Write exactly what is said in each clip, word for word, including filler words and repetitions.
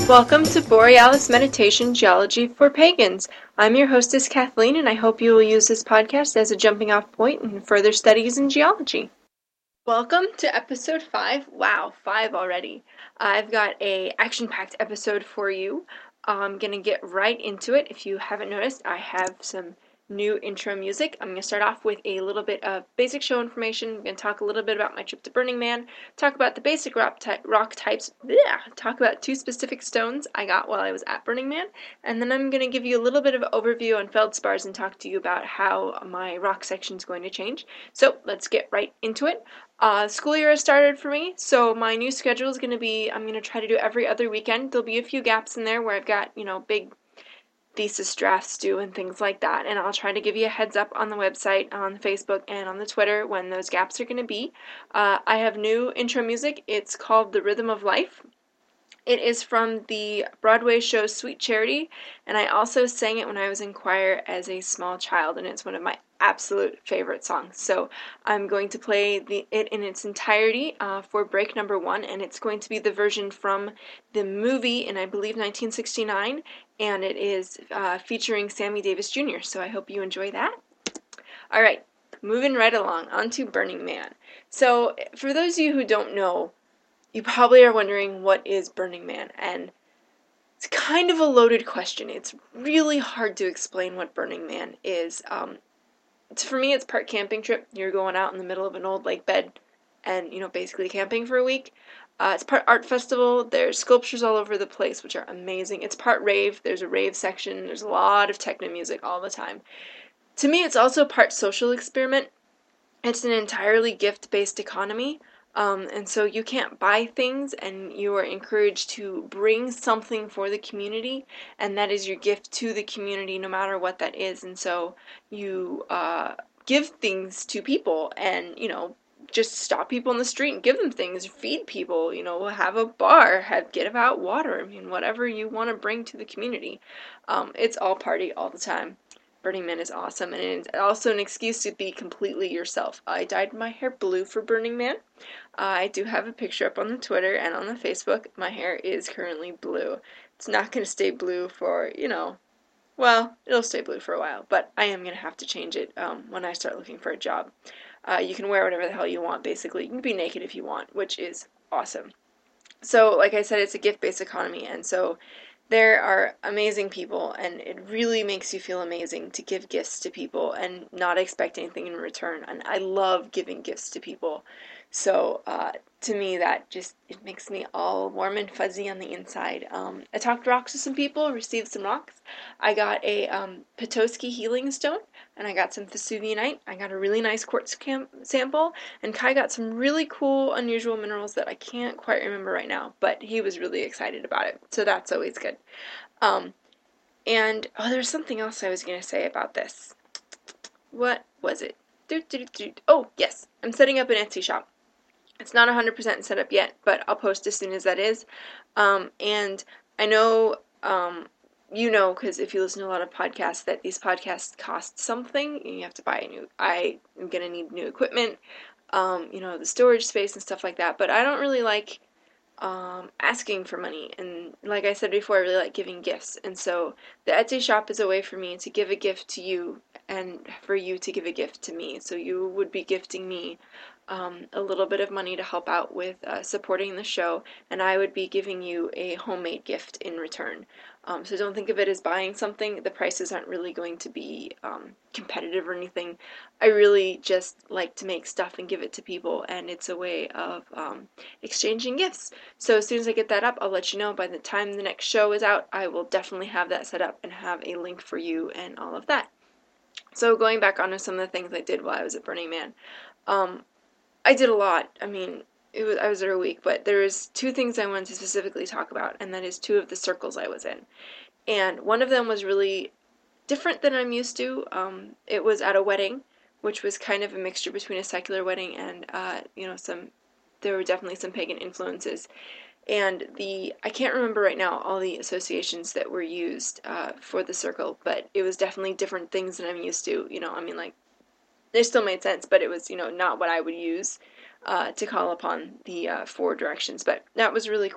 Welcome to Borealis Meditation Geology for Pagans. I'm your hostess Kathleen, and I hope you will use this podcast as a jumping off point in further studies in geology. Welcome to episode five. Wow, five already. I've got a action-packed episode for you. I'm going to get right into it. If you haven't noticed, I have some new intro music. I'm going to start off with a little bit of basic show information. I'm going to talk a little bit about my trip to Burning Man, talk about the basic rock, ty- rock types, yeah, talk about two specific stones I got while I was at Burning Man, and then I'm going to give you a little bit of an overview on feldspars and talk to you about how my rock section is going to change. So let's get right into it. Uh, school year has started for me, so my new schedule is going to be, I'm going to try to do every other weekend. There'll be a few gaps in there where I've got, you know, big thesis drafts due and things like that, and I'll try to give you a heads up on the website, on Facebook, and on the Twitter when those gaps are going to be. Uh, I have new intro music. It's called The Rhythm of Life. It is from the Broadway show Sweet Charity, and I also sang it when I was in choir as a small child, and it's one of my absolute favorite songs. So I'm going to play the, it in its entirety uh, for break number one, and it's going to be the version from the movie in, I believe, nineteen sixty-nine, and it is uh, featuring Sammy Davis Junior So I hope you enjoy that. All right, moving right along, on to Burning Man. So for those of you who don't know, you probably are wondering, what is Burning Man? And it's kind of a loaded question. It's really hard to explain what Burning Man is. Um, it's, for me, it's part camping trip. You're going out in the middle of an old lake bed and, you know, basically camping for a week. Uh, it's part art festival. There's sculptures all over the place, which are amazing. It's part rave. There's a rave section. There's a lot of techno music all the time. To me, it's also part social experiment. It's an entirely gift-based economy. Um, and so you can't buy things, and you are encouraged to bring something for the community, and that is your gift to the community, no matter what that is. And so you uh, give things to people, and, you know, just stop people in the street and give them things, feed people, you know, have a bar, have give out water, I mean, whatever you want to bring to the community. Um, it's all party all the time. Burning Man is awesome, and it's also an excuse to be completely yourself. I dyed my hair blue for Burning Man. Uh, I do have a picture up on the Twitter and on the Facebook. My hair is currently blue. It's not going to stay blue for, you know, well, it'll stay blue for a while, but I am going to have to change it um, when I start looking for a job. Uh, you can wear whatever the hell you want, basically. You can be naked if you want, which is awesome. So, like I said, it's a gift-based economy, and so there are amazing people, and it really makes you feel amazing to give gifts to people and not expect anything in return. And I love giving gifts to people. So uh, to me, that just, it makes me all warm and fuzzy on the inside. Um, I talked rocks to some people, received some rocks. I got a um, Petoskey healing stone, and I got some Vesuvianite. I got a really nice quartz cam- sample, and Kai got some really cool, unusual minerals that I can't quite remember right now, but he was really excited about it, so that's always good. Um, and, oh, there's something else I was going to say about this. What was it? Oh, yes, I'm setting up an Etsy shop. It's not one hundred percent set up yet, but I'll post as soon as that is. Um, and I know, um, you know, because if you listen to a lot of podcasts, that these podcasts cost something. You have to buy a new, I am going to need new equipment, um, you know, the storage space and stuff like that. But I don't really like um, asking for money. And like I said before, I really like giving gifts. And so the Etsy shop is a way for me to give a gift to you and for you to give a gift to me. So you would be gifting me um, a little bit of money to help out with uh, supporting the show, and I would be giving you a homemade gift in return. Um, so don't think of it as buying something. The prices aren't really going to be um, competitive or anything. I really just like to make stuff and give it to people, and it's a way of um, exchanging gifts. So as soon as I get that up, I'll let you know. By the time the next show is out, I will definitely have that set up and have a link for you and all of that. So going back onto some of the things I did while I was at Burning Man. Um, I did a lot. I mean, it was I was there a week, but there was two things I wanted to specifically talk about, and that is two of the circles I was in. And one of them was really different than I'm used to. Um, it was at a wedding, which was kind of a mixture between a secular wedding and, uh, you know, some, there were definitely some pagan influences. And the, I can't remember right now all the associations that were used uh, for the circle, but it was definitely different things than I'm used to. You know, I mean, like, they still made sense, but it was, you know, not what I would use uh, to call upon the uh, four directions. But that was really cool.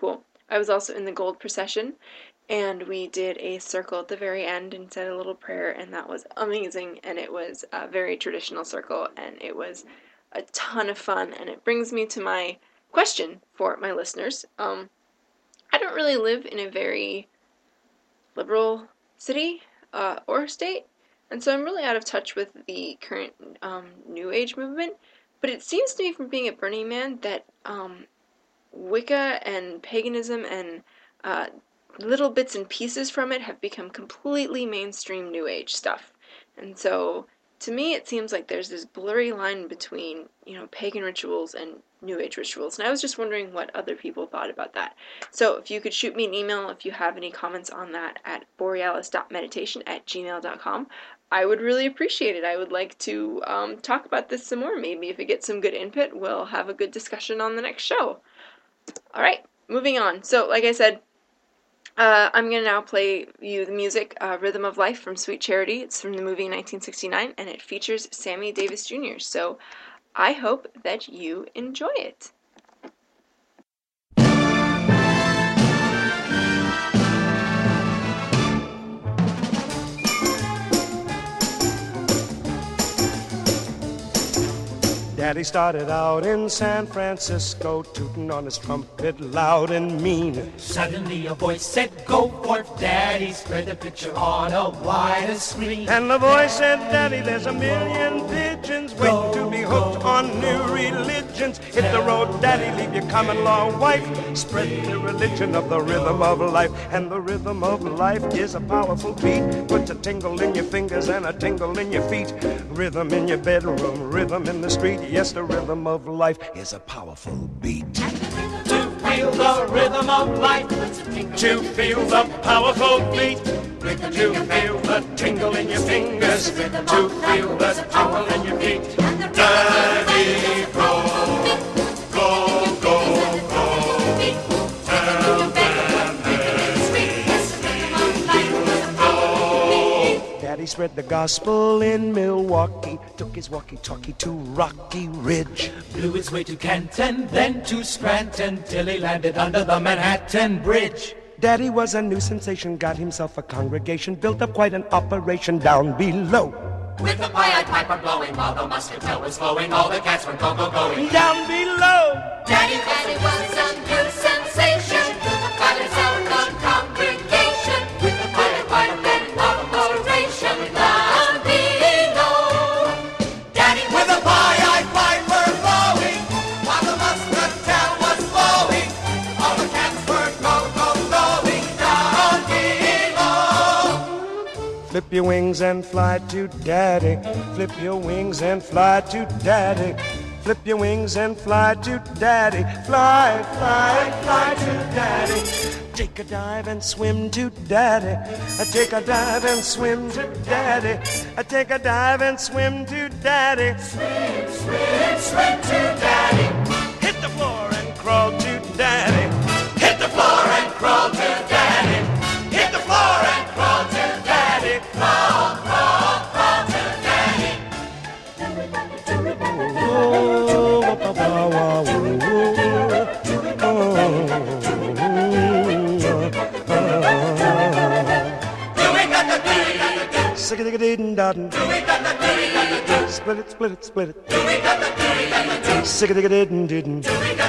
I was also in the gold procession, and we did a circle at the very end and said a little prayer, and that was amazing. And it was a very traditional circle, and it was a ton of fun. And it brings me to my question for my listeners. Um, I don't really live in a very liberal city uh, or state, and so I'm really out of touch with the current um, New Age movement. But it seems to me from being at Burning Man that um, Wicca and paganism and uh, little bits and pieces from it have become completely mainstream New Age stuff. And so to me it seems like there's this blurry line between, you know, pagan rituals and New Age rituals. And I was just wondering what other people thought about that. So if you could shoot me an email if you have any comments on that at borealis dot meditation at gmail dot com. I would really appreciate it. I would like to um, talk about this some more. Maybe if it gets some good input, we'll have a good discussion on the next show. All right, moving on. So, like I said, uh, I'm going to now play you the music, uh, Rhythm of Life from Sweet Charity. It's from the movie nineteen sixty-nine, and it features Sammy Davis Junior So, I hope that you enjoy it. Daddy started out in San Francisco, tooting on his trumpet loud and mean. Suddenly a voice said, "Go forth, Daddy, spread the picture on a wider screen." And the voice said, "Daddy, there's a million pigeons waiting to be hooked on new religions. Hit the road, Daddy, leave your common law wife. Spread the religion of the rhythm of life." And the rhythm of life is a powerful beat. Puts a tingle in your fingers and a tingle in your feet. Rhythm in your bedroom, rhythm in the street. Yes, the rhythm of life is a powerful beat. To feel the rhythm of life, To feel the powerful beat. To feel the tingle in your fingers. To feel the tingle in your feet. Daddy, go, go, go, go. Tell them Daddy spread the gospel in Milwaukee. Took his walkie-talkie to Rocky Ridge. blew his way to Canton, then to Scranton, till he landed under the Manhattan Bridge. Daddy was a new sensation, got himself a congregation, built up quite an operation down below. With the pied piper blowing while the muscatel was flowing, all the cats were go-go-going. Down below! Daddy, Daddy was a new sensation, got himself a congregation. With the pied piper and operation down below. Daddy with a pied piper blowing while the muscatel was flowing, all the cats were go-go-going down below. Flip your wings and fly to Daddy. Flip your wings and fly to Daddy. Flip your wings and fly to Daddy. Fly, fly, fly to Daddy. Take a dive and swim to Daddy. I take a dive and swim to Daddy. I take a dive and swim to Daddy. Swim, swim, swim to Daddy. Hit the floor and crawl to Daddy. Hit the floor and crawl to Daddy. Hit the floor and crawl to Daddy. Crawl, crawl, crawl to Daddy. Oh, wa, wa, wa, wa, woo, Sick-a-dig-a-ding-dottin'. Split it, split it, split it. Sick-a-dig-a-ding-ding.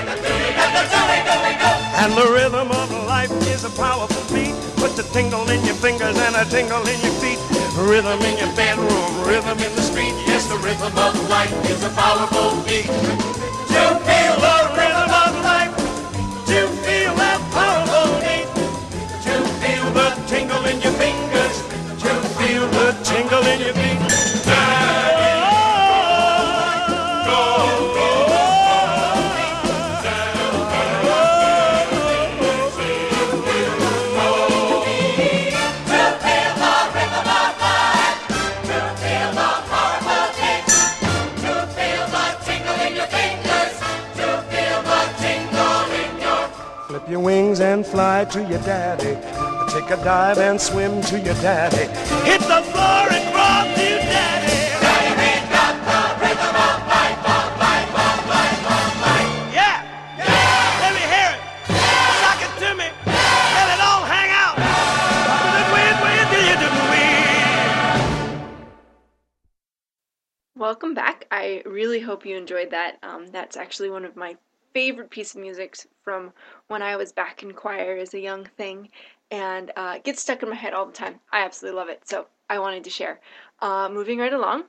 And the rhythm of life is a powerful beat. Puts a tingle in your fingers and a tingle in your feet. Rhythm in your bedroom, rhythm in the street. Yes, the rhythm of life is a powerful beat. To feel the rhythm of life, to feel that powerful beat, to feel the tingle in your fingers, to feel the tingle in your feet. Daddy, go, go, go. Flip your wings and fly to your daddy. Take a dive and swim to your daddy. Hit the floor and crawl to your daddy. Daddy, we got the rhythm of life, of life, of life, of life. Yeah! Yeah! Let me hear it! Yeah! Sock it to me! Welcome back. I really hope you enjoyed that. Um, that's actually one of my favorite pieces of music from when I was back in choir as a young thing, and uh, it gets stuck in my head all the time. I absolutely love it, so I wanted to share. Uh, moving right along,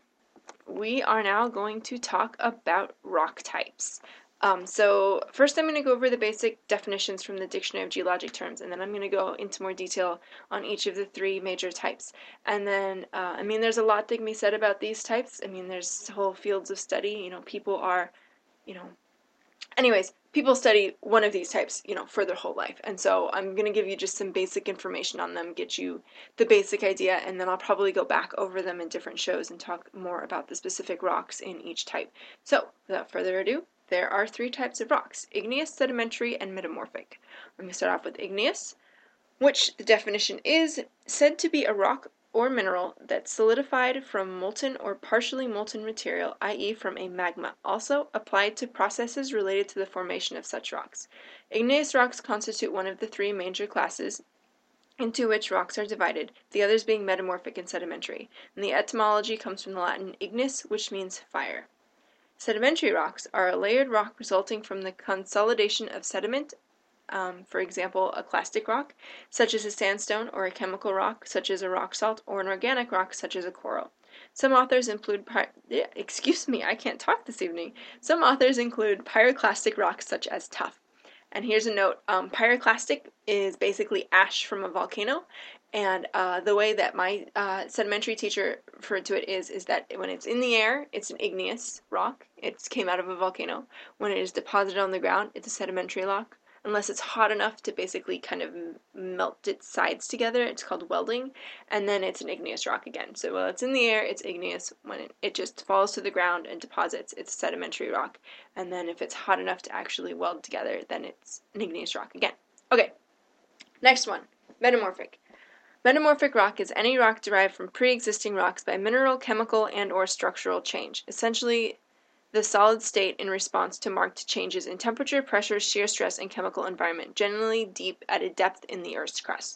we are now going to talk about rock types. Um, so first I'm going to go over the basic definitions from the Dictionary of Geologic Terms, and then I'm going to go into more detail on each of the three major types. And then, uh, I mean, there's a lot that can be said about these types. I mean, there's whole fields of study. You know, people are, you know, anyways, people study one of these types, you know, for their whole life. And so I'm going to give you just some basic information on them, get you the basic idea, and then I'll probably go back over them in different shows and talk more about the specific rocks in each type. So, without further ado, there are three types of rocks: igneous, sedimentary, and metamorphic. I'm going to start off with igneous, which the definition is said to be a rock or mineral that solidified from molten or partially molten material, that is from a magma, also applied to processes related to the formation of such rocks. Igneous rocks constitute one of the three major classes into which rocks are divided, the others being metamorphic and sedimentary. And the etymology comes from the Latin ignis, which means fire. Sedimentary rocks are a layered rock resulting from the consolidation of sediment, um, for example, a clastic rock, such as a sandstone, or a chemical rock, such as a rock salt, or an organic rock, such as a coral. Some authors include, py- yeah, excuse me, I can't talk this evening. Some authors include pyroclastic rocks, such as tuff. And here's a note, um, pyroclastic is basically ash from a volcano, and uh, the way that my uh, sedimentary teacher referred to it is, is that when it's in the air, it's an igneous rock. It came out of a volcano. When it is deposited on the ground, it's a sedimentary rock. Unless it's hot enough to basically kind of melt its sides together, it's called welding, and then it's an igneous rock again. So while it's in the air, it's igneous. When it, it just falls to the ground and deposits, it's a sedimentary rock. And then if it's hot enough to actually weld together, then it's an igneous rock again. Okay, next one, metamorphic. Metamorphic rock is any rock derived from pre-existing rocks by mineral, chemical, and or structural change. Essentially, the solid state in response to marked changes in temperature, pressure, shear stress, and chemical environment, generally deep at a depth in the Earth's crust.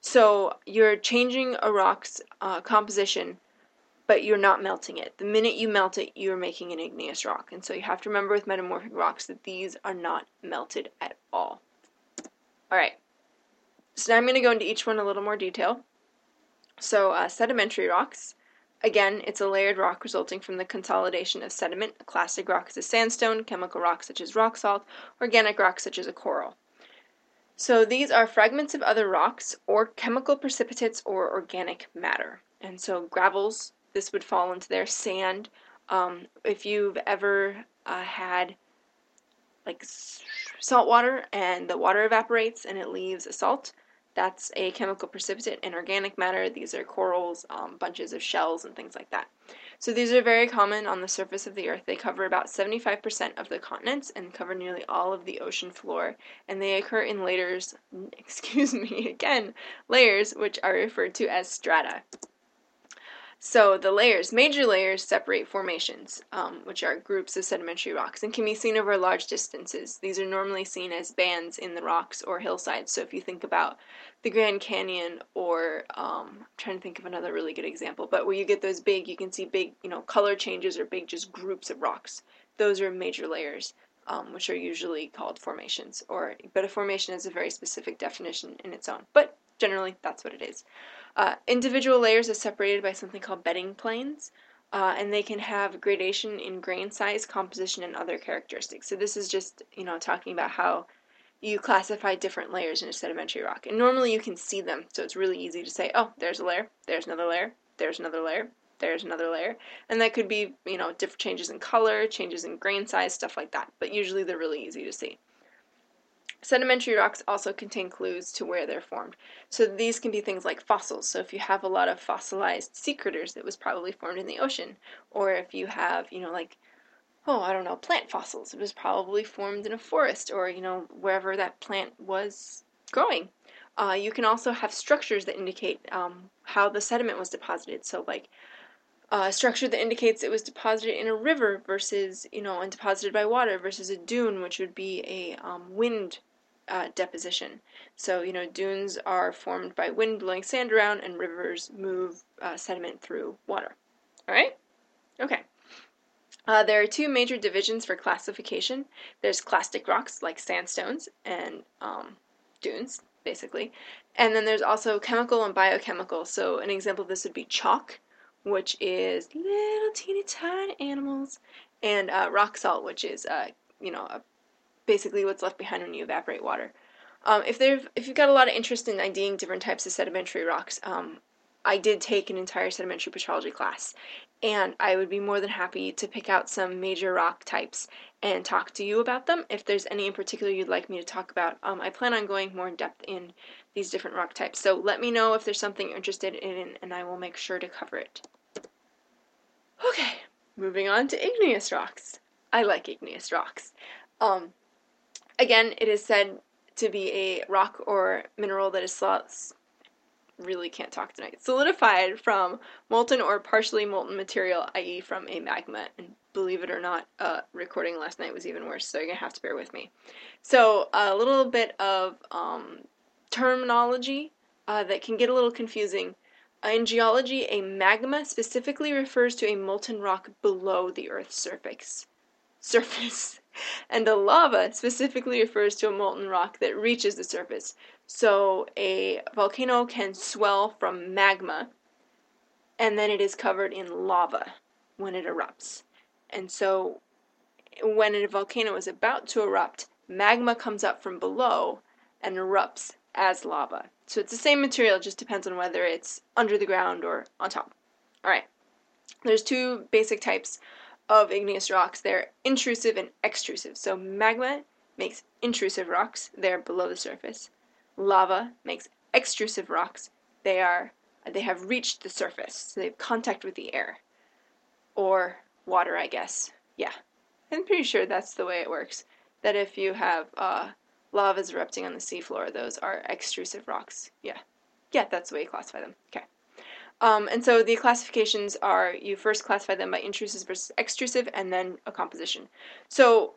So you're changing a rock's uh, composition, but you're not melting it. The minute you melt it, you're making an igneous rock. And so you have to remember with metamorphic rocks that these are not melted at all. All right. So now I'm going to go into each one in a little more detail. So uh, sedimentary rocks. Again, it's a layered rock resulting from the consolidation of sediment. A classic rock is a sandstone, chemical rock such as rock salt, organic rock such as a coral. So these are fragments of other rocks or chemical precipitates or organic matter. And so gravels, this would fall into their sand. Um, if you've ever uh, had like salt water and the water evaporates and it leaves a salt, that's a chemical precipitate. And organic matter, these are corals, um, bunches of shells, and things like that. So these are very common on the surface of the Earth. They cover about seventy-five percent of the continents and cover nearly all of the ocean floor. And they occur in layers, excuse me again, layers which are referred to as strata. So the layers, major layers, separate formations, um, which are groups of sedimentary rocks, and can be seen over large distances. These are normally seen as bands in the rocks or hillsides. So if you think about the Grand Canyon, or um, I'm trying to think of another really good example, but where you get those big, you can see big, you know, color changes or big just groups of rocks. Those are major layers, um, which are usually called formations. Or, but a formation is a very specific definition in its own. But generally, that's what it is. Uh, individual layers are separated by something called bedding planes, uh, and they can have gradation in grain size, composition, and other characteristics. So this is just, you know, talking about how you classify different layers in a sedimentary rock. And normally you can see them, so it's really easy to say, oh, there's a layer, there's another layer, there's another layer, there's another layer. And that could be, you know, different changes in color, changes in grain size, stuff like that. But usually they're really easy to see. Sedimentary rocks also contain clues to where they're formed. So these can be things like fossils. So if you have a lot of fossilized sea critters, it was probably formed in the ocean. Or if you have, you know, like, oh, I don't know, plant fossils, it was probably formed in a forest, or, you know, wherever that plant was growing. Uh, you can also have structures that indicate um, how the sediment was deposited. So like uh, a structure that indicates it was deposited in a river versus, you know, and deposited by water, versus a dune, which would be a um, wind Uh, deposition. So, you know, dunes are formed by wind blowing sand around, and rivers move uh, sediment through water. All right? Okay. Uh, there are two major divisions for classification. There's clastic rocks, like sandstones and um, dunes, basically. And then there's also chemical and biochemical. So an example of this would be chalk, which is little teeny tiny animals, and uh, rock salt, which is, uh, you know, uh, basically what's left behind when you evaporate water. Um, if there, if you've got a lot of interest in IDing different types of sedimentary rocks, um, I did take an entire sedimentary petrology class, and I would be more than happy to pick out some major rock types and talk to you about them. If there's any in particular you'd like me to talk about, um, I plan on going more in depth in these different rock types. So let me know if there's something you're interested in, and I will make sure to cover it. Okay, moving on to igneous rocks. I like igneous rocks. Um, again, it is said to be a rock or mineral that is sl- really can't talk tonight. solidified from molten or partially molten material, that is from a magma. And believe it or not, uh, recording last night was even worse, so you're going to have to bear with me. So a little bit of um, terminology uh, that can get a little confusing. Uh, in geology, a magma specifically refers to a molten rock below the Earth's surface. Surface. And a lava specifically refers to a molten rock that reaches the surface. So a volcano can swell from magma, and then it is covered in lava when it erupts. And so when a volcano is about to erupt, magma comes up from below and erupts as lava. So it's the same material, it just depends on whether it's under the ground or on top. All right. There's two basic types of igneous rocks. They're intrusive and extrusive. So magma makes intrusive rocks. They're below the surface. Lava makes extrusive rocks. They are they have reached the surface. So they have contact with the air. Or water, I guess. Yeah. I'm pretty sure that's the way it works. That if you have uh, lavas erupting on the seafloor, those are extrusive rocks. Yeah. Yeah, that's the way you classify them. Okay. Um, and so the classifications are, you first classify them by intrusive versus extrusive, and then a composition. So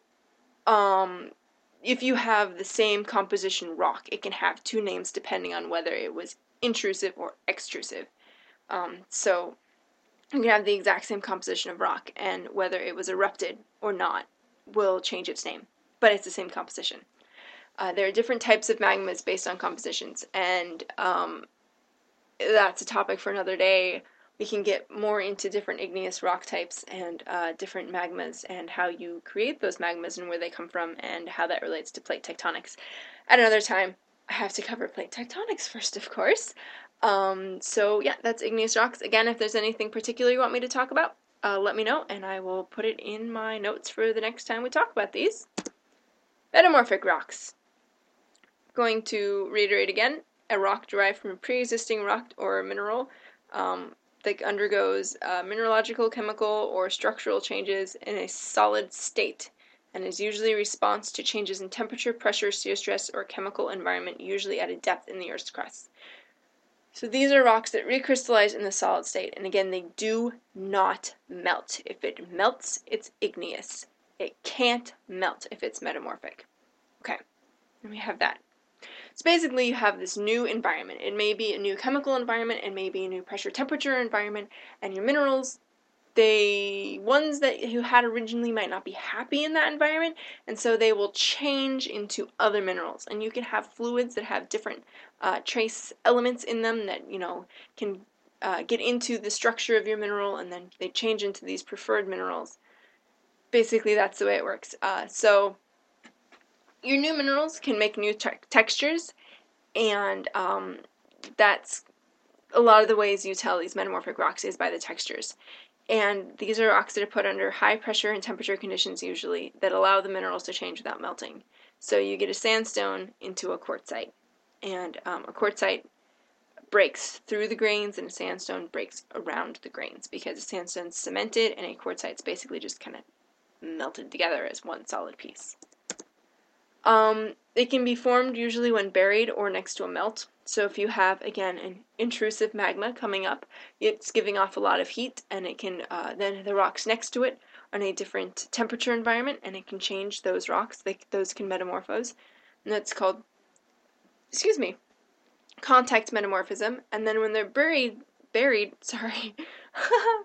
um, if you have the same composition rock, it can have two names depending on whether it was intrusive or extrusive. Um, so you can have the exact same composition of rock, and whether it was erupted or not will change its name, but it's the same composition. Uh, there are different types of magmas based on compositions, and um, that's a topic for another day. We can get more into different igneous rock types and uh, different magmas and how you create those magmas and where they come from and how that relates to plate tectonics at another time. I have to cover plate tectonics first, of course. Um, so yeah, that's igneous rocks. Again, if there's anything particular you want me to talk about, uh, let me know and I will put it in my notes for the next time we talk about these. Metamorphic rocks. Going to reiterate again. A rock derived from a pre-existing rock or mineral um, that undergoes uh, mineralogical, chemical, or structural changes in a solid state and is usually a response to changes in temperature, pressure, shear stress, or chemical environment, usually at a depth in the Earth's crust. So these are rocks that recrystallize in the solid state, and again, they do not melt. If it melts, it's igneous. It can't melt if it's metamorphic. Okay, and we have that. So basically you have this new environment. It may be a new chemical environment, it may be a new pressure temperature environment, and your minerals, they ones that you had originally might not be happy in that environment, and so they will change into other minerals. And you can have fluids that have different uh, trace elements in them that, you know, can uh, get into the structure of your mineral, and then they change into these preferred minerals. Basically that's the way it works. Uh, so your new minerals can make new te- textures, and um, that's a lot of the ways you tell these metamorphic rocks is by the textures. And these are rocks that are put under high pressure and temperature conditions usually that allow the minerals to change without melting. So you get a sandstone into a quartzite, and um, a quartzite breaks through the grains and a sandstone breaks around the grains because a sandstone's cemented and a quartzite's basically just kind of melted together as one solid piece. Um, it can be formed usually when buried or next to a melt. So if you have, again, an intrusive magma coming up, it's giving off a lot of heat, and it can, uh, then the rocks next to it are in a different temperature environment, and it can change those rocks. They, those can metamorphose, and that's called, excuse me, contact metamorphism. And then when they're buried, buried, sorry,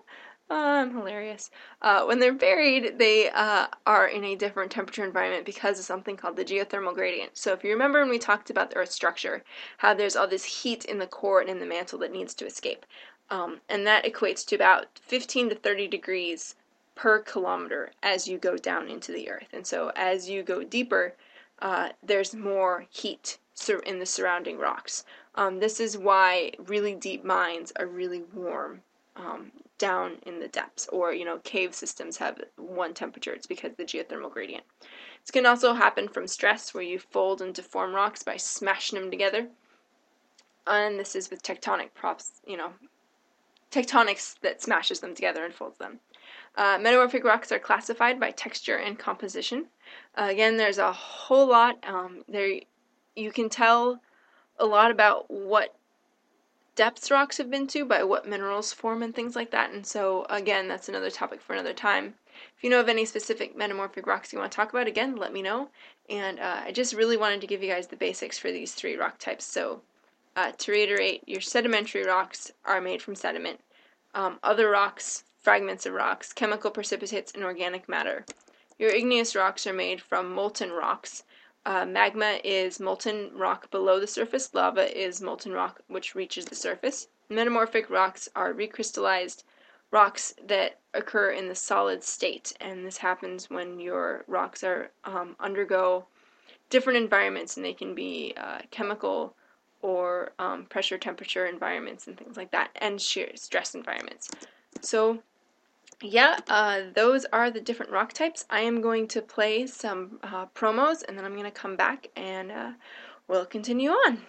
Oh, I'm hilarious. Uh, when they're buried, they uh, are in a different temperature environment because of something called the geothermal gradient. So if you remember when we talked about the Earth's structure, how there's all this heat in the core and in the mantle that needs to escape. Um, and that equates to about fifteen to thirty degrees per kilometer as you go down into the Earth. And so as you go deeper, uh, there's more heat sur- in the surrounding rocks. Um, this is why really deep mines are really warm. Um, down in the depths, or you know, cave systems have one temperature. It's because of the geothermal gradient. This can also happen from stress, where you fold and deform rocks by smashing them together. And this is with tectonic props, you know, tectonics that smashes them together and folds them. Uh, metamorphic rocks are classified by texture and composition. Uh, again, there's a whole lot. Um, there, you can tell a lot about what depths rocks have been to by what minerals form and things like that. And so, again, that's another topic for another time. If you know of any specific metamorphic rocks you want to talk about, again, let me know. And uh, I just really wanted to give you guys the basics for these three rock types. So, uh, to reiterate, your sedimentary rocks are made from sediment. Um, other rocks, fragments of rocks, chemical precipitates, and organic matter. Your igneous rocks are made from molten rocks. Uh, magma is molten rock below the surface. Lava is molten rock which reaches the surface. Metamorphic rocks are recrystallized rocks that occur in the solid state, and this happens when your rocks are um, undergo different environments, and they can be uh, chemical or um, pressure, temperature environments, and things like that, and shear stress environments. So yeah, uh, those are the different rock types. I am going to play some uh, promos, and then I'm going to come back and uh, we'll continue on.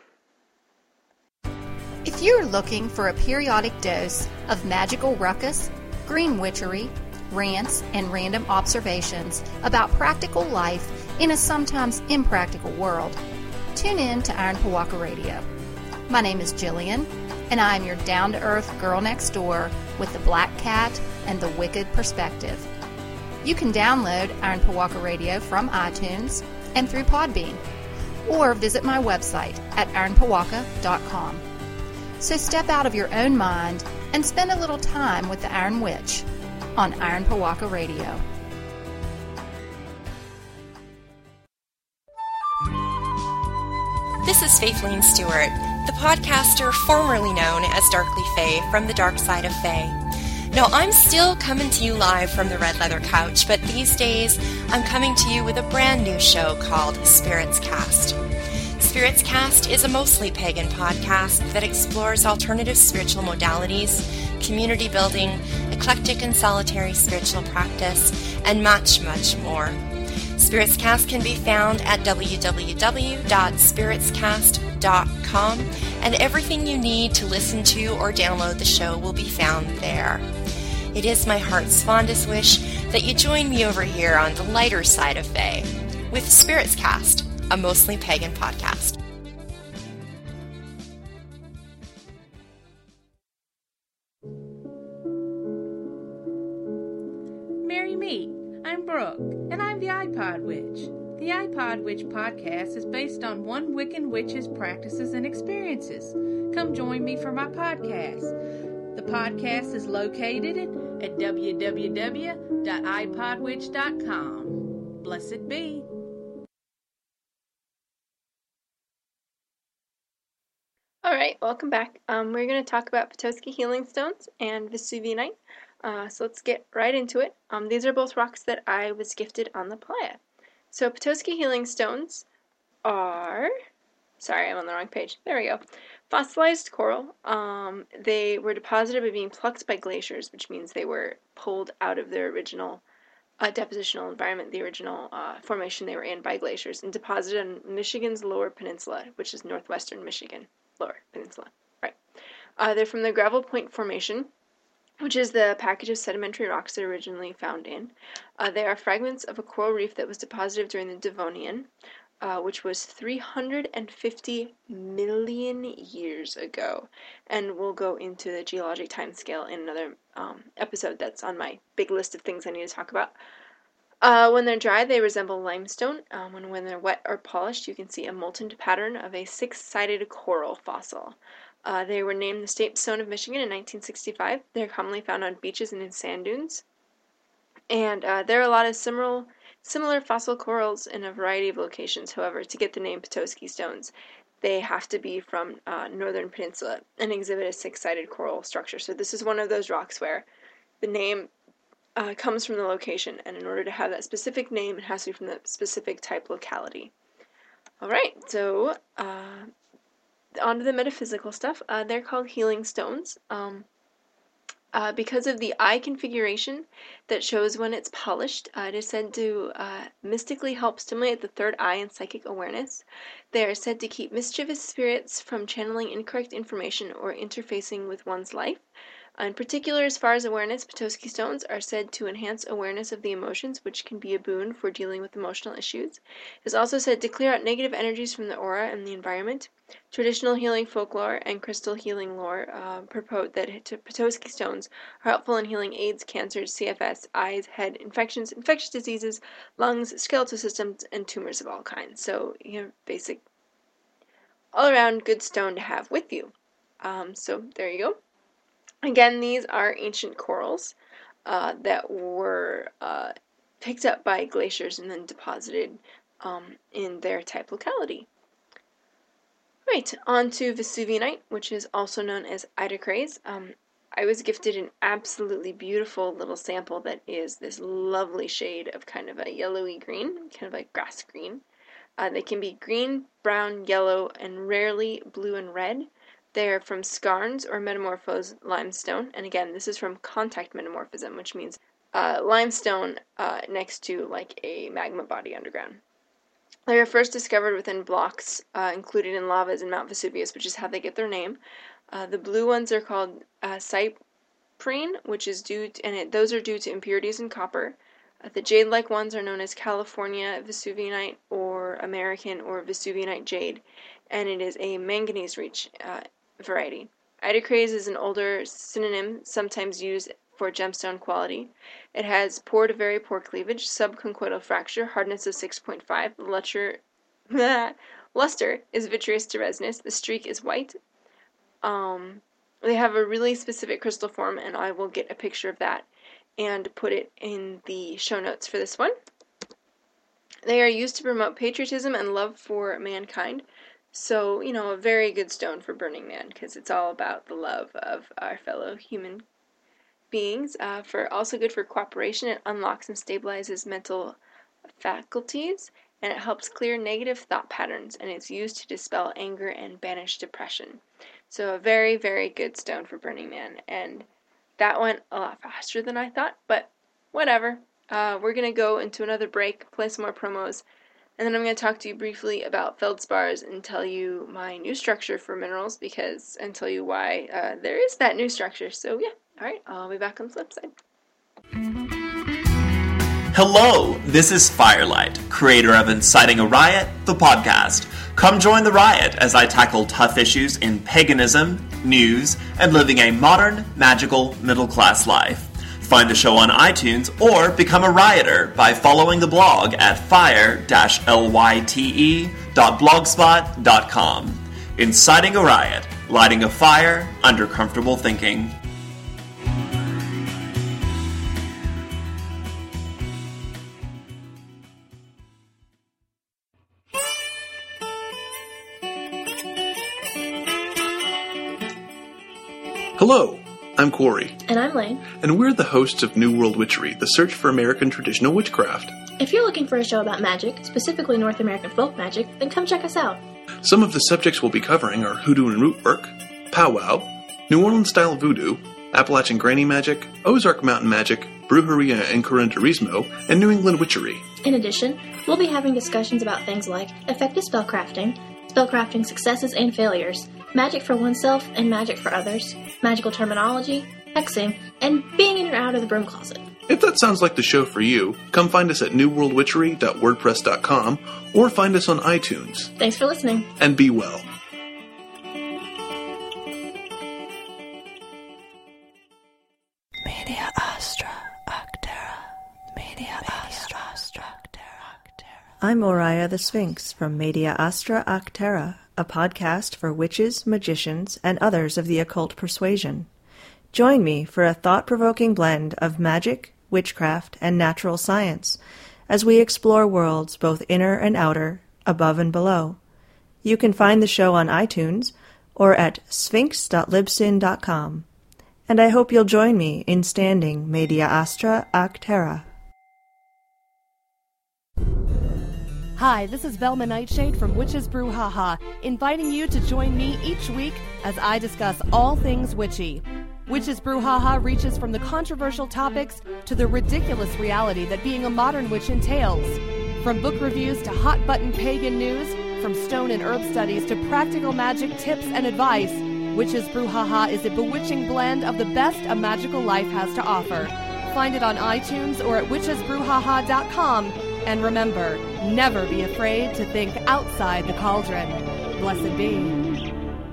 If you're looking for a periodic dose of magical ruckus, green witchery, rants, and random observations about practical life in a sometimes impractical world, tune in to Iron Pawaka Radio. My name is Jillian, and I am your down-to-earth girl next door with the black cat and the wicked perspective. You can download Iron Pawaka Radio from iTunes and through Podbean, or visit my website at iron pawaka dot com. So step out of your own mind and spend a little time with the Iron Witch on Iron Pawaka Radio. This is Faithleen Stewart, the podcaster formerly known as Darkly Fae from the Dark Side of Fae. Now, I'm still coming to you live from the Red Leather Couch, but these days I'm coming to you with a brand new show called Spirits Cast. Spirits Cast is a mostly pagan podcast that explores alternative spiritual modalities, community building, eclectic and solitary spiritual practice, and much, much more. Spirits Cast can be found at w w w dot spirits cast dot com, and everything you need to listen to or download the show will be found there. It is my heart's fondest wish that you join me over here on the lighter side of Fae with Spirits Cast, a mostly pagan podcast. Merry meet. I'm Brooke, and I'm the iPod Witch. The iPod Witch podcast is based on one Wiccan witch's practices and experiences. Come join me for my podcast. The podcast is located at w w w dot i pod witch dot com. Blessed be. Alright, welcome back. Um, we're going to talk about Petoskey Healing Stones and Vesuvianite. Uh, so let's get right into it. Um, these are both rocks that I was gifted on the playa. So Petoskey Healing Stones are... Sorry, I'm on the wrong page. There we go. Fossilized coral. Um, they were deposited by being plucked by glaciers, which means they were pulled out of their original uh, depositional environment, the original uh, formation they were in by glaciers, and deposited on Michigan's Lower Peninsula, which is northwestern Michigan. Lower Peninsula. Right. Uh, they're from the Gravel Point Formation, which is the package of sedimentary rocks they're originally found in. Uh, they are fragments of a coral reef that was deposited during the Devonian, uh, which was three hundred fifty million years ago. And we'll go into the geologic timescale in another um, episode that's on my big list of things I need to talk about. Uh, when they're dry, they resemble limestone, um, and when they're wet or polished, you can see a molten pattern of a six-sided coral fossil. Uh, they were named the State Stone of Michigan in nineteen sixty-five. They're commonly found on beaches and in sand dunes. And uh, there are a lot of similar, similar fossil corals in a variety of locations. However, to get the name Petoskey stones, they have to be from uh, northern peninsula and exhibit a six-sided coral structure. So this is one of those rocks where the name uh, comes from the location, and in order to have that specific name, it has to be from the specific type locality. All right, so uh, on to the metaphysical stuff. Uh, they're called healing stones. Um, Uh, because of the eye configuration that shows when it's polished, uh, it is said to uh, mystically help stimulate the third eye and psychic awareness. They are said to keep mischievous spirits from channeling incorrect information or interfacing with one's life. Uh, in particular, as far as awareness, Petoskey stones are said to enhance awareness of the emotions, which can be a boon for dealing with emotional issues. It is also said to clear out negative energies from the aura and the environment. Traditional healing folklore and crystal healing lore uh, purport that Petoskey stones are helpful in healing AIDS, cancers, C F S, eyes, head infections, infectious diseases, lungs, skeletal systems, and tumors of all kinds. So, you know, basic, all-around good stone to have with you. Um, so, there you go. Again, these are ancient corals uh, that were uh, picked up by glaciers and then deposited um, in their type locality. Right, on to Vesuvianite, which is also known as Idocrase. Um, I was gifted an absolutely beautiful little sample that is this lovely shade of kind of a yellowy green, kind of like grass green. Uh, they can be green, brown, yellow, and rarely blue and red. They're from skarns or metamorphosed limestone, and again, this is from contact metamorphism, which means uh, limestone uh, next to like a magma body underground. They were first discovered within blocks uh, included in lavas in Mount Vesuvius, which is how they get their name. Uh, the blue ones are called uh, cyprine, which is due to, and it, those are due to impurities in copper. Uh, the jade-like ones are known as California Vesuvianite or American or Vesuvianite jade, and it is a manganese-rich uh, variety. Idocrase is an older synonym, sometimes used for gemstone quality. It has poor to very poor cleavage, subconchoidal fracture, hardness of six point five. The luster, luster is vitreous to resinous. The streak is white. Um, they have a really specific crystal form, and I will get a picture of that and put it in the show notes for this one. They are used to promote patriotism and love for mankind. So, you know, a very good stone for Burning Man, because it's all about the love of our fellow human beings. Uh, for also good for cooperation. It unlocks and stabilizes mental faculties, and it helps clear negative thought patterns, and it's used to dispel anger and banish depression. So a very, very good stone for Burning Man, and that went a lot faster than I thought, but whatever. Uh, we're going to go into another break, play some more promos, and then I'm going to talk to you briefly about feldspars and tell you my new structure for minerals, because and tell you why uh, there is that new structure. So yeah, alright, I'll be back on the flip side. Hello, this is Firelight, creator of Inciting a Riot, the podcast. Come join the riot as I tackle tough issues in paganism, news, and living a modern, magical, middle-class life. Find the show on iTunes or become a rioter by following the blog at fire dash lyte dot blogspot dot com. Inciting a riot, lighting a fire under comfortable thinking. Hello, I'm Corey. And I'm Lane. And we're the hosts of New World Witchery, the search for American traditional witchcraft. If you're looking for a show about magic, specifically North American folk magic, then come check us out. Some of the subjects we'll be covering are hoodoo and root work, powwow, New Orleans-style voodoo, Appalachian granny magic, Ozark mountain magic, brujeria and curanderismo, and New England witchery. In addition, we'll be having discussions about things like effective spellcrafting, spellcrafting successes and failures, magic for oneself and magic for others, magical terminology, hexing, and being in or out of the broom closet. If that sounds like the show for you, come find us at new world witchery dot wordpress dot com or find us on iTunes. Thanks for listening. And be well. Media Astra Arctera. Media Astra Arctera. I'm Oriah the Sphinx from Media Astra Arctera, a podcast for witches, magicians, and others of the occult persuasion. Join me for a thought-provoking blend of magic, witchcraft, and natural science as we explore worlds both inner and outer, above and below. You can find the show on iTunes or at sphinx dot libsyn dot com. And I hope you'll join me in standing Media Astra ac Terra. Hi, this is Velma Nightshade from Witches Brew Haha, inviting you to join me each week as I discuss all things witchy. Witches Brew Haha reaches from the controversial topics to the ridiculous reality that being a modern witch entails. From book reviews to hot-button pagan news, from stone and herb studies to practical magic tips and advice, Witches Brew Haha is a bewitching blend of the best a magical life has to offer. Find it on iTunes or at witches brew haha dot com. And remember, never be afraid to think outside the cauldron. Blessed be.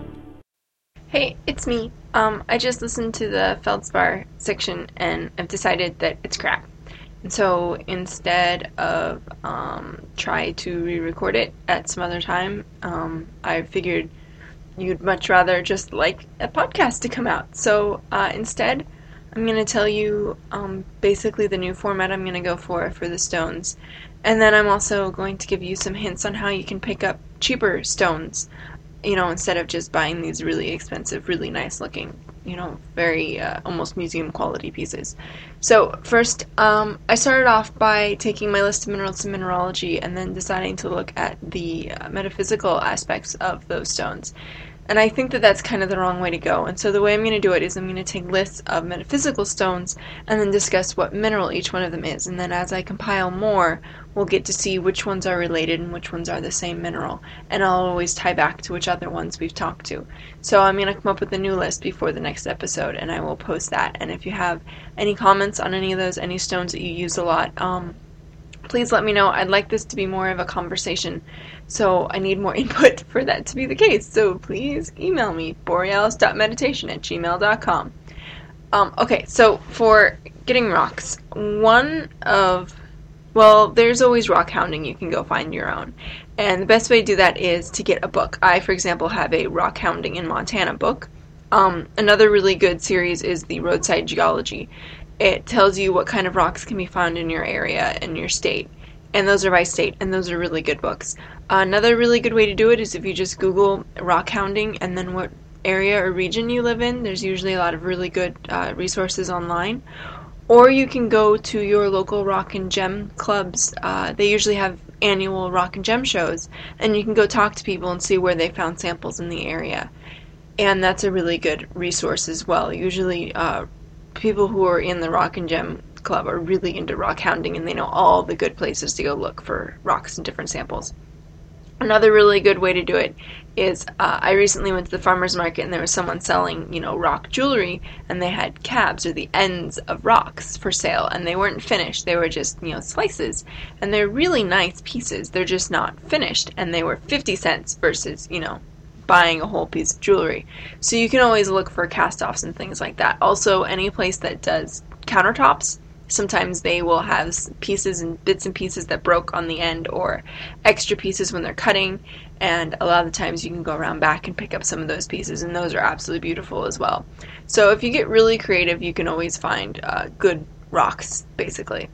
Hey, it's me. Um, I just listened to the Feldspar section and I've decided that it's crap. And so instead of um, try to re-record it at some other time, um, I figured you'd much rather just like a podcast to come out. So uh, instead, I'm going to tell you um, basically the new format I'm going to go for for the stones. And then I'm also going to give you some hints on how you can pick up cheaper stones, you know, instead of just buying these really expensive, really nice looking, you know, very uh, almost museum quality pieces. So first, um, I started off by taking my list of minerals and mineralogy and then deciding to look at the uh, metaphysical aspects of those stones. And I think that that's kind of the wrong way to go. And so the way I'm going to do it is I'm going to take lists of metaphysical stones and then discuss what mineral each one of them is. And then as I compile more, we'll get to see which ones are related and which ones are the same mineral. And I'll always tie back to which other ones we've talked to. So I'm going to come up with a new list before the next episode, and I will post that. And if you have any comments on any of those, any stones that you use a lot, um, please let me know. I'd like this to be more of a conversation, so I need more input for that to be the case. So please email me, borealis dot meditation at gmail dot com. Um, okay, so for getting rocks, one of, well, there's always rock hounding. You can go find your own. And the best way to do that is to get a book. I, for example, have a Rock Hounding in Montana book. Um, another really good series is the Roadside Geology. It tells you what kind of rocks can be found in your area and your state. And those are by state, and those are really good books. Uh, another really good way to do it is if you just Google rock hounding and then what area or region you live in. There's usually a lot of really good uh, resources online. Or you can go to your local rock and gem clubs. Uh, they usually have annual rock and gem shows, and you can go talk to people and see where they found samples in the area. And that's a really good resource as well. Usually uh, people who are in the rock and gem club are really into rock hounding, and they know all the good places to go look for rocks and different samples. Another really good way to do it is uh, I recently went to the farmer's market and there was someone selling, you know, rock jewelry, and they had cabs or the ends of rocks for sale, and they weren't finished. They were just, you know, slices, and they're really nice pieces. They're just not finished, and they were fifty cents versus, you know, buying a whole piece of jewelry. So you can always look for cast-offs and things like that. Also, any place that does countertops, sometimes they will have pieces and bits and pieces that broke on the end, or extra pieces when they're cutting, and a lot of the times you can go around back and pick up some of those pieces, and those are absolutely beautiful as well. So if you get really creative, you can always find uh, good rocks, basically.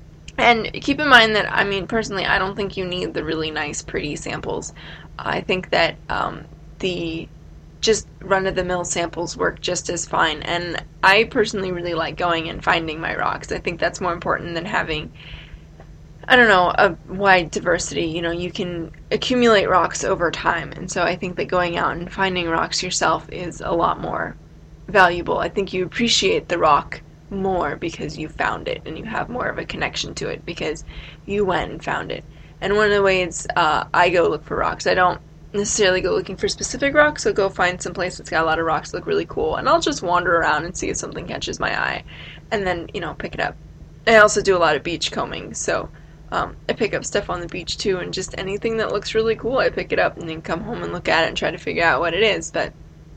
And keep in mind that, I mean, personally, I don't think you need the really nice, pretty samples. I think that um, the just run-of-the-mill samples work just as fine, and I personally really like going and finding my rocks. I think that's more important than having, I don't know, a wide diversity. You know, you can accumulate rocks over time, and so I think that going out and finding rocks yourself is a lot more valuable. I think you appreciate the rock more because you found it, and you have more of a connection to it because you went and found it. And one of the ways uh, I go look for rocks, I don't necessarily go looking for specific rocks, so go find some place that's got a lot of rocks that look really cool, and I'll just wander around and see if something catches my eye, and then, you know, pick it up. I also do a lot of beach combing, so um, I pick up stuff on the beach too, and just anything that looks really cool, I pick it up and then come home and look at it and try to figure out what it is. But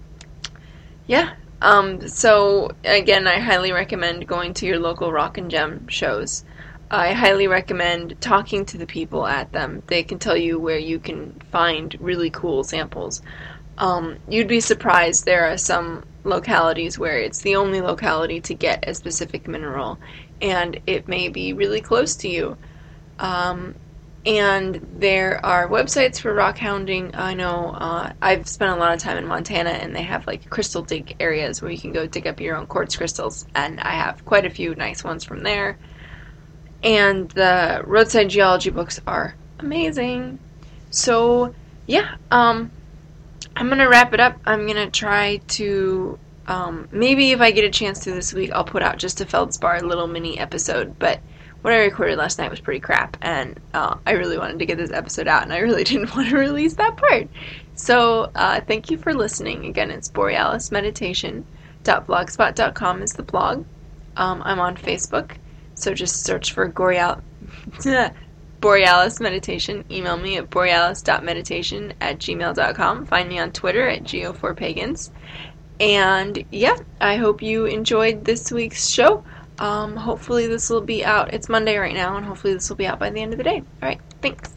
yeah, um, so again, I highly recommend going to your local rock and gem shows. I highly recommend talking to the people at them. They can tell you where you can find really cool samples. Um, you'd be surprised. There are some localities where it's the only locality to get a specific mineral, and it may be really close to you. Um, and there are websites for rock hounding. I know uh, I've spent a lot of time in Montana, and they have like crystal dig areas where you can go dig up your own quartz crystals, and I have quite a few nice ones from there. And the roadside geology books are amazing. So, yeah, um, I'm going to wrap it up. I'm going to try to, um, maybe if I get a chance to this week, I'll put out just a Feldspar little mini episode. But what I recorded last night was pretty crap, and uh, I really wanted to get this episode out, and I really didn't want to release that part. So, uh, thank you for listening. Again, it's borealis meditation dot blogspot dot com is the blog. Um, I'm on Facebook. So just search for Boreal- Borealis Meditation. Email me at borealis dot meditation at gmail dot com. Find me on Twitter at G O four Pagans. And yeah, I hope you enjoyed this week's show. Um, hopefully this will be out. It's Monday right now, and hopefully this will be out by the end of the day. Alright, thanks.